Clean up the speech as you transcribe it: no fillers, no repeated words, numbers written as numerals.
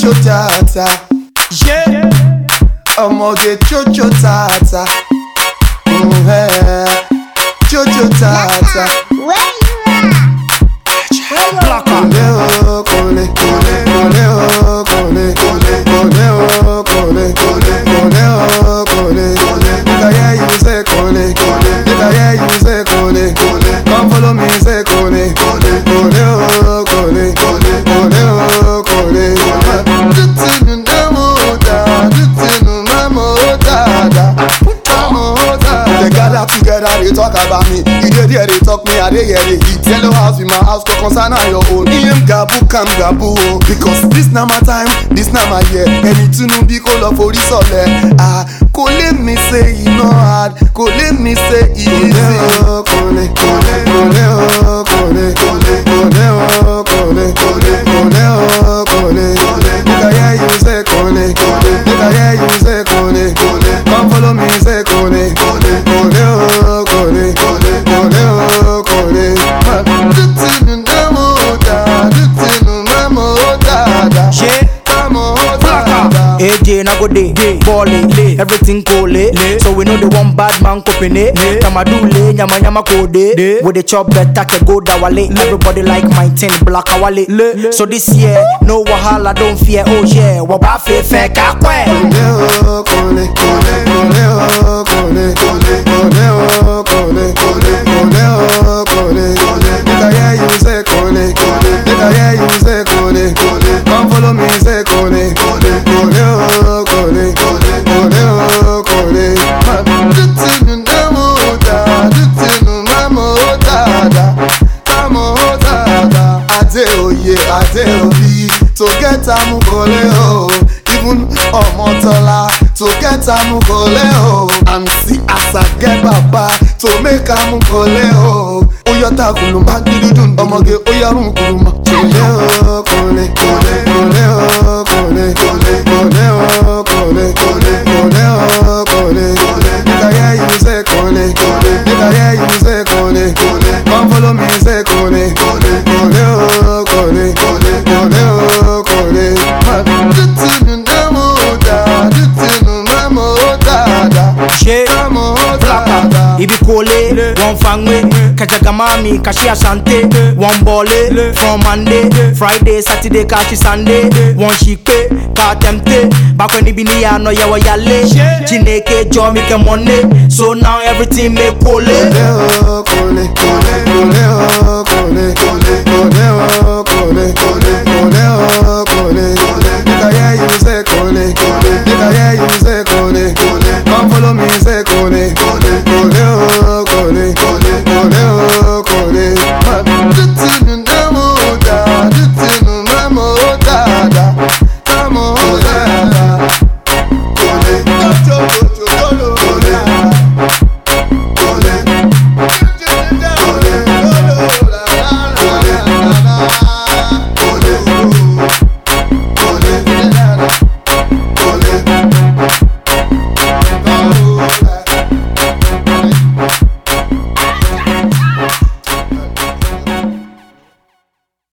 cho tata. Yeah. Omoge cho tata. Cho tata. Where you are? Blacker. Kole, kole, kole, kole, kole, kole, kole, kole, kole. If I hear you say kole, if I hear you say kole, come follow me say kole, kole, kole, kole, kole, kole. Jutinu na moda, jutinu na moda, moda. They gather together, they talk about me. You dey there, they talk me, I dey hear they eat. Yellow house with my house, go concern on your own. Him gabu kam gabu, oh. Because this na my time, this na my year. Any tunu be call up for this all ah. Kole me say e no hard, kole me say e easy. Kole, kole, kole, oh, kole, kole, kole, oh, kole, kole, kole, oh, kole. Make I hear you say kole, make I hear you say kole. Come follow me say kole, kole, oh, kole, kole, oh, kole. Jutinu na moda, jutinu na moda. Yeah. AJ na go day, ballin', everything cool, so we know the one bad man coping it. Tamadule, nyama nyama code, with the chop better ke go dawale. Everybody like my tin black awale. So this year, no wahala, don't fear. Oh yeah, waba fe fe kakwe. Kole, kole, kole, oh, kole, kole, oh, kole, kole, kole. If I hear you say kole, if I hear you say kole, come follow me say kole, kole, oh, kole, oh, kole. Jutinu na moda, jutinu na moda, moda. Ade oye, ade obi, to get am kole oh. Even Omotola to get am kole oh. And see as I get baba to make am kole oh. Oyota kuluma didudun omoge oyarun kuluma. Kole oh, kole, kole, kole oh, kole, kole, kole oh, kole, kole, kole oh, kole. If I hear you say kole, if I hear you say kole, come follow me say kole, kole, oh, kole, kole oh, kole. Jutinu na moda, jutinu na moda. Yeah. Blacker. Ibi kole, one fangwe, kajagamami, kashi asante, one bole, from Monday, Friday, Saturday, kashi Sunday, one shikpe, ka tempte, back when ibi niya no yawa yale, chineke jomi ke money, so now everything make kole. Kole, kole, kole, kole, oh, kole, kole,